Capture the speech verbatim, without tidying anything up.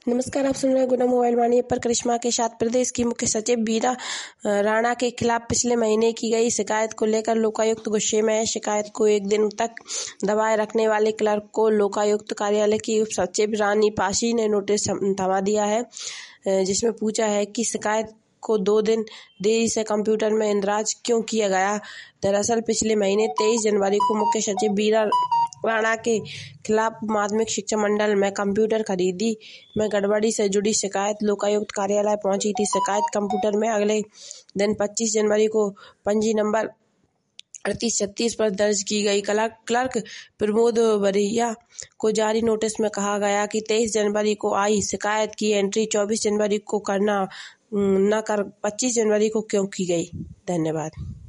नमस्कार, आप सुन रहे हैं गुना मोबाइल वाणी पर करिश्मा के साथ। प्रदेश की मुख्य सचिव बीरा राणा के खिलाफ पिछले महीने की गई शिकायत को लेकर लोकायुक्त गुस्से में है। शिकायत को एक दिन तक दबाए रखने वाले क्लर्क को लोकायुक्त कार्यालय की उप सचिव रानी पासी ने नोटिस थमा दिया है, जिसमें पूछा है कि शिकायत को दो दिन देरी से कंप्यूटर में इंदराज क्यों किया गया। दरअसल पिछले महीने तेईस जनवरी को मुख्य सचिव बीरा राणा के खिलाफ माध्यमिक शिक्षा मंडल में कंप्यूटर खरीदी में गड़बड़ी से जुड़ी शिकायत लोकायुक्त कार्यालय पहुंची थी। शिकायत कंप्यूटर में अगले दिन पच्चीस जनवरी को पंजी नंबर अड़तीस छत्तीस पर दर्ज की गई। क्लर्क क्लर्क प्रमोद बरिया को जारी नोटिस में कहा गया कि तेईस जनवरी को आई शिकायत की एंट्री चौबीस जनवरी को करना न कर पच्चीस जनवरी को क्यों की गई। धन्यवाद।